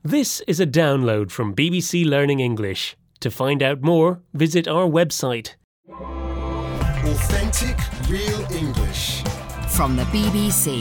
This is a download from BBC Learning English. To find out more, visit our website. Authentic Real English from the BBC.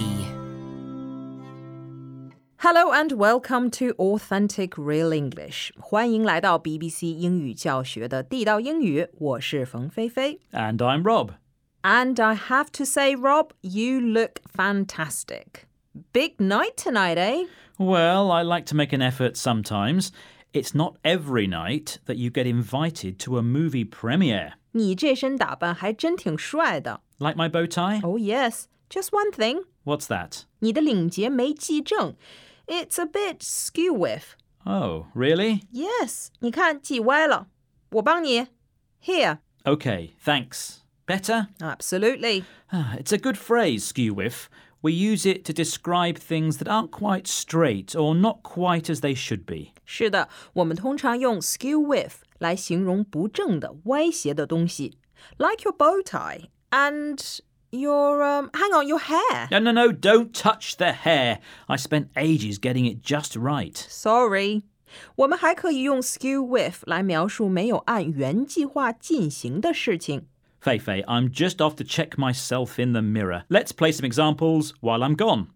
Hello and welcome to Authentic Real English. 欢迎来到 BBC 英语教学的地道英语，我是冯菲菲。 And I'm Rob. And I have to say, Rob, you look fantastic. Big night tonight, eh? Well, I like to make an effort sometimes. It's not every night that you get invited to a movie premiere. 你这身打扮还真挺帅的。 Like my bow tie? Oh, yes. Just one thing. What's that? 你的领结没系正. It's a bit skew-whiff. Oh, really? Yes. 你看系歪了。我帮你. Here. Okay, thanks. Better? Absolutely. It's a good phrase, skew-whiff. We use it to describe things that aren't quite straight or not quite as they should be. 是的，我们通常用 skew-whiff 来形容不正的、歪斜的东西。Like your bow tie and your, hang on, your hair. No, don't touch the hair. I spent ages getting it just right. Sorry. 我们还可以用 skew-whiff 来描述没有按原计划进行的事情。 Feifei, I'm just off to check myself in the mirror. Let's play some examples while I'm gone.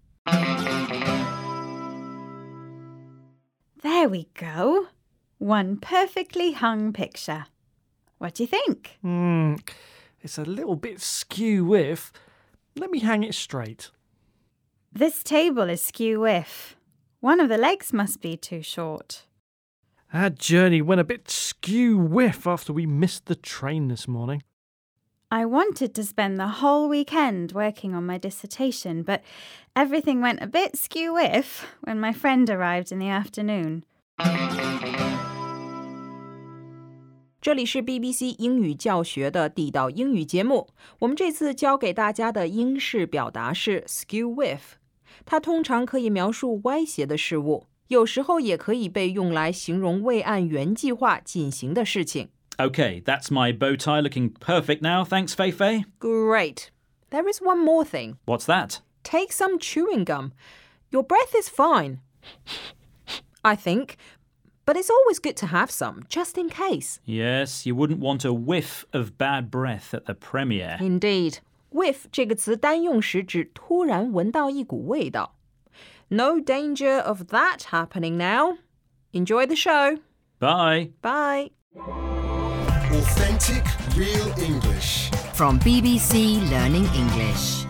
There we go. One perfectly hung picture. What do you think? It's a little bit skew-whiff. Let me hang it straight. This table is skew-whiff. One of the legs must be too short. Our journey went a bit skew-whiff after we missed the train this morning. I wanted to spend the whole weekend working on my dissertation, but everything went a bit skew-whiff when my friend arrived in the afternoon. 这里是 BBC 英语教学的地道英语节目。我们这次教给大家的英式表达是 skew-whiff。它通常可以描述歪斜的事物，有时候也可以被用来形容未按原计划进行的事情。 Okay, that's my bow tie looking perfect now. Thanks, Feifei. Great. There is one more thing. What's that? Take some chewing gum. Your breath is fine, I think, but it's always good to have some, just in case. Yes, you wouldn't want a whiff of bad breath at the premiere. Indeed. Whiff 这个词单用时指突然闻到一股味道。No danger of that happening now. Enjoy the show. Bye. Bye. Authentic Real English From BBC Learning English.